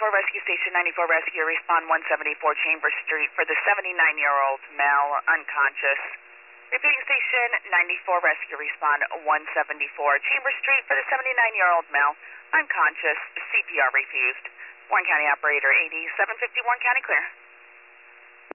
Rescue Station 94 Rescue, respond 174 Chambers Street for the 79-year-old male, unconscious. Repeating station 94 Rescue, respond 174 Chambers Street for the 79-year-old male, unconscious, CPR refused. Warren County Operator 8751, County Clear.